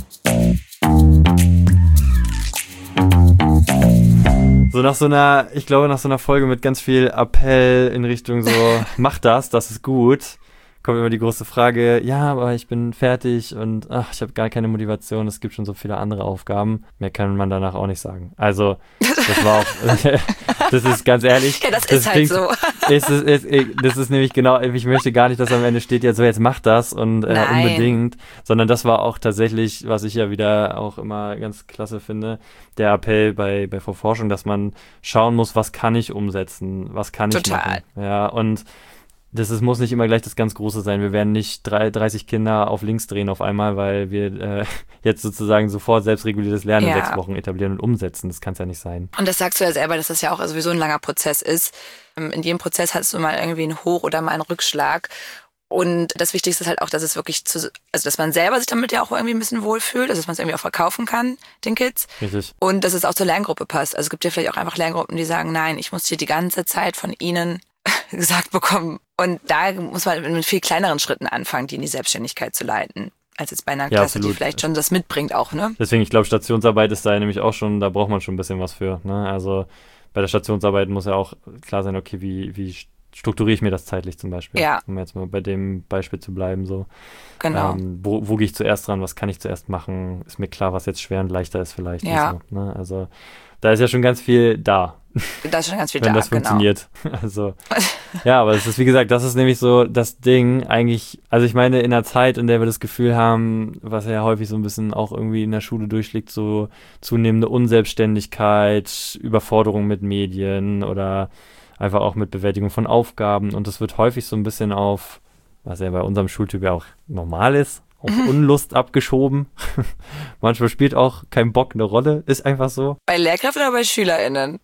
So nach so einer, ich glaube nach so einer Folge mit ganz viel Appell in Richtung so, mach das, das ist gut, kommt immer die große Frage, ja, aber ich bin fertig und ach, ich habe gar keine Motivation, es gibt schon so viele andere Aufgaben. Mehr kann man danach auch nicht sagen. Also, das war auch, das ist ganz ehrlich. Ja, das, das ist halt klingt, so. Ist, ist, ist, das ist nämlich genau, ich möchte gar nicht, dass am Ende steht, ja so, jetzt mach das und äh, Nein. unbedingt, sondern das war auch tatsächlich, was ich ja wieder auch immer ganz klasse finde, der Appell bei, bei Frau Forschung, dass man schauen muss, was kann ich umsetzen, was kann ich Total. machen. Ja, und das ist, muss nicht immer gleich das ganz Große sein. Wir werden nicht drei, dreißig Kinder auf links drehen auf einmal, weil wir äh, jetzt sozusagen sofort selbstreguliertes Lernen in Ja. sechs Wochen etablieren und umsetzen. Das kann es ja nicht sein. Und das sagst du ja selber, dass das ja auch sowieso ein langer Prozess ist. In jedem Prozess hast du mal irgendwie einen Hoch- oder mal einen Rückschlag. Und das Wichtigste ist halt auch, dass es wirklich zu, also dass man selber sich damit ja auch irgendwie ein bisschen wohlfühlt, also dass man es irgendwie auch verkaufen kann, den Kids. Richtig. Und dass es auch zur Lerngruppe passt. Also es gibt ja vielleicht auch einfach Lerngruppen, die sagen, nein, ich muss hier die ganze Zeit von ihnen gesagt bekommen. Und da muss man mit viel kleineren Schritten anfangen, die in die Selbstständigkeit zu leiten, als jetzt bei einer Ja, Klasse, absolut. die vielleicht schon das mitbringt auch, ne? Deswegen, ich glaube, Stationsarbeit ist da nämlich auch schon, da braucht man schon ein bisschen was für. Ne? Also bei der Stationsarbeit muss ja auch klar sein, okay, wie, wie strukturiere ich mir das zeitlich zum Beispiel? Ja. Um jetzt mal bei dem Beispiel zu bleiben. So. Genau. Ähm, wo, wo gehe ich zuerst dran? Was kann ich zuerst machen? Ist mir klar, was jetzt schwer und leichter ist vielleicht. Ja. Und so, ne? Also da ist ja schon ganz viel da, Da ist schon ganz viel wenn da, das genau. funktioniert. Also ja, aber es ist, wie gesagt, das ist nämlich so das Ding eigentlich, also ich meine, in einer Zeit, in der wir das Gefühl haben, was ja häufig so ein bisschen auch irgendwie in der Schule durchschlägt, so zunehmende Unselbstständigkeit, Überforderung mit Medien oder einfach auch mit Bewältigung von Aufgaben, und das wird häufig so ein bisschen auf, was ja bei unserem Schultyp ja auch normal ist, auf Unlust abgeschoben. Manchmal spielt auch kein Bock eine Rolle, ist einfach so. Bei Lehrkräften oder bei SchülerInnen?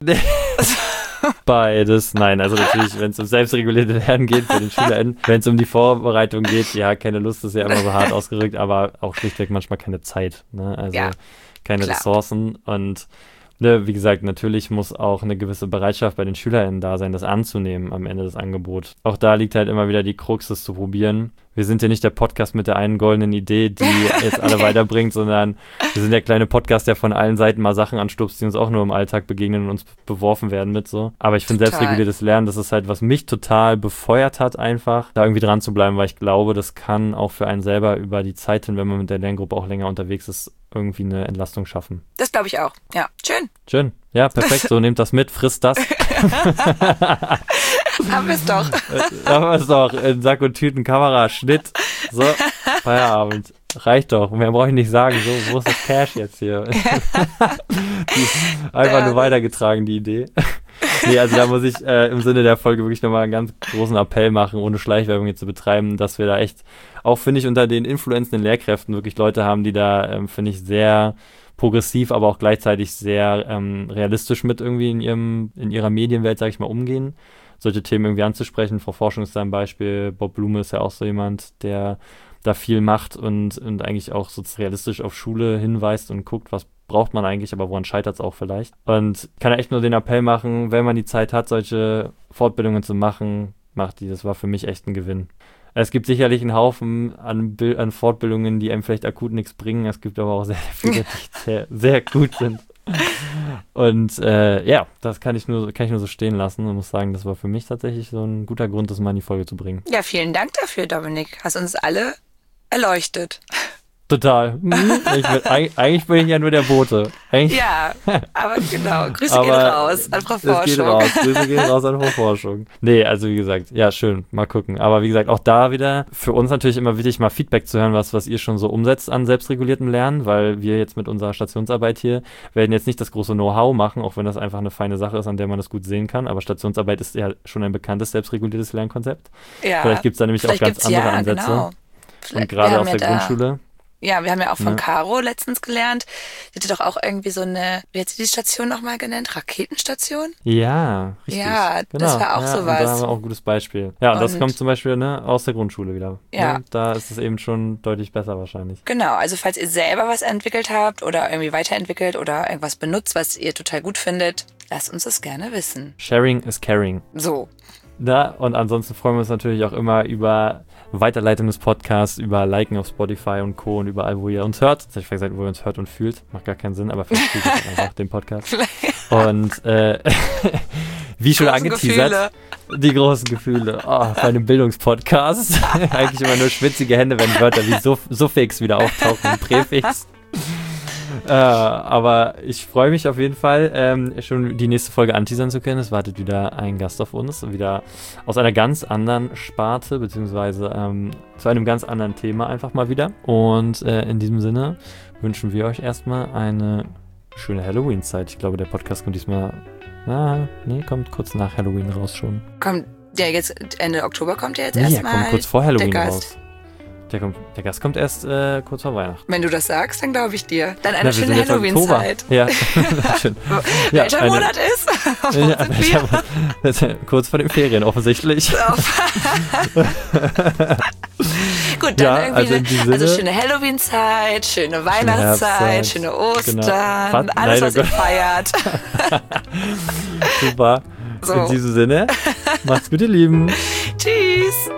Beides, nein, also natürlich, wenn es um selbstregulierte Lernen geht, für den SchülerInnen, wenn es um die Vorbereitung geht, ja, keine Lust ist ja immer so hart ausgerückt, aber auch schlichtweg manchmal keine Zeit, ne, also Ja, keine klar. Ressourcen, und ne, wie gesagt, natürlich muss auch eine gewisse Bereitschaft bei den SchülerInnen da sein, das anzunehmen am Ende des Angebots. Auch da liegt halt immer wieder die Krux, das zu probieren. Wir sind ja nicht der Podcast mit der einen goldenen Idee, die jetzt alle weiterbringt, sondern wir sind der kleine Podcast, der von allen Seiten mal Sachen anstupst, die uns auch nur im Alltag begegnen und uns beworfen werden mit so. Aber ich finde Total. selbstreguliertes Lernen, das ist halt, was mich total befeuert hat, einfach da irgendwie dran zu bleiben, weil ich glaube, das kann auch für einen selber über die Zeit hin, wenn man mit der Lerngruppe auch länger unterwegs ist, irgendwie eine Entlastung schaffen. Das glaube ich auch. Ja, schön. Schön. Ja, perfekt. So, nehmt das mit, frisst das. Haben wir es doch. Haben wir es doch. In Sack und Tüten, Kamera, Schnitt. So, Feierabend. Reicht doch. Mehr brauche ich nicht sagen. So, wo ist das Cash jetzt hier? Die, einfach ja. nur weitergetragen, die Idee. Nee, also da muss ich äh, im Sinne der Folge wirklich nochmal einen ganz großen Appell machen, ohne Schleichwerbung hier zu betreiben, dass wir da echt, auch finde ich, unter den influenzenden Lehrkräften wirklich Leute haben, die da, ähm, finde ich, sehr progressiv, aber auch gleichzeitig sehr ähm, realistisch mit irgendwie in ihrem, in ihrer Medienwelt, sag ich mal, umgehen, solche Themen irgendwie anzusprechen. Frau Forschung ist da ein Beispiel, Bob Blume ist ja auch so jemand, der da viel macht und, und eigentlich auch so realistisch auf Schule hinweist und guckt, was braucht man eigentlich, aber woran scheitert es auch vielleicht. Und kann echt nur den Appell machen, wenn man die Zeit hat, solche Fortbildungen zu machen, macht die. Das war für mich echt ein Gewinn. Es gibt sicherlich einen Haufen an, Bild, an Fortbildungen, die einem vielleicht akut nichts bringen. Es gibt aber auch sehr viele, die sehr, sehr gut sind. Und äh, ja, das kann ich, nur, kann ich nur so stehen lassen und muss sagen, das war für mich tatsächlich so ein guter Grund, das mal in die Folge zu bringen. Ja, vielen Dank dafür, Dominik. Hast uns alle erleuchtet. Total. Ich bin, eigentlich bin ich ja nur der Bote. Eigentlich. Ja, aber genau. Grüße aber gehen raus an Frau Forschung. Geht raus. Grüße gehen raus an Frau Forschung. Nee, also wie gesagt, ja, schön. Mal gucken. Aber wie gesagt, auch da wieder für uns natürlich immer wichtig, mal Feedback zu hören, was, was ihr schon so umsetzt an selbstreguliertem Lernen, weil wir jetzt mit unserer Stationsarbeit hier werden jetzt nicht das große Know-how machen, auch wenn das einfach eine feine Sache ist, an der man das gut sehen kann. Aber Stationsarbeit ist ja schon ein bekanntes selbstreguliertes Lernkonzept. Ja. Vielleicht gibt es da nämlich auch ganz andere ja, Ansätze. Genau. Und gerade aus der ja Grundschule. Ja, wir haben ja auch von ja. Caro letztens gelernt. Die hatte doch auch irgendwie so eine, wie hat sie die Station nochmal genannt? Raketenstation? Ja, richtig. Ja, genau. das war auch ja, sowas. Da haben wir auch ein gutes Beispiel. Ja, und, und das kommt zum Beispiel ne, aus der Grundschule wieder. Ja. Ne? Da ist es eben schon deutlich besser wahrscheinlich. Genau, also falls ihr selber was entwickelt habt oder irgendwie weiterentwickelt oder irgendwas benutzt, was ihr total gut findet, lasst uns das gerne wissen. Sharing is caring. So. Na, und ansonsten freuen wir uns natürlich auch immer über Weiterleitung des Podcasts, über Liken auf Spotify und Co. und überall, wo ihr uns hört. Jetzt habe ich gesagt, wo ihr uns hört und fühlt. Macht gar keinen Sinn, aber vielleicht fühlt ihr einfach den Podcast. Und äh, wie schon Großen angeteasert, Gefühle. Die großen Gefühle. Oh, bei einem Bildungspodcast. Eigentlich immer nur schwitzige Hände, wenn Wörter wie Suff- Suffix wieder auftauchen, Präfix. Äh, aber ich freue mich auf jeden Fall, ähm, schon die nächste Folge anteasern zu können. Es wartet wieder ein Gast auf uns, wieder aus einer ganz anderen Sparte, beziehungsweise ähm, zu einem ganz anderen Thema einfach mal wieder. Und äh, in diesem Sinne wünschen wir euch erstmal eine schöne Halloween-Zeit. Ich glaube, der Podcast kommt diesmal, na, nee, kommt kurz nach Halloween raus schon. Kommt der jetzt, Ende Oktober kommt der jetzt nee, erstmal? Ja, kommt kurz vor Halloween raus. Der, kommt, der Gast kommt erst äh, kurz vor Weihnachten. Wenn du das sagst, dann glaube ich dir. Dann eine Na, schöne Halloween-Zeit. Ja, schön. Ja, welcher eine, Monat ist? Wo ja, sind wir? welcher, kurz vor den Ferien offensichtlich. Gut, dann ja, irgendwie also, eine, Sinne, also schöne Halloween-Zeit, schöne Weihnachtszeit, schöne Ostern, genau. alles, Nein, was oh ihr feiert. Super. So. In diesem Sinne, macht's gut, ihr Lieben. Tschüss.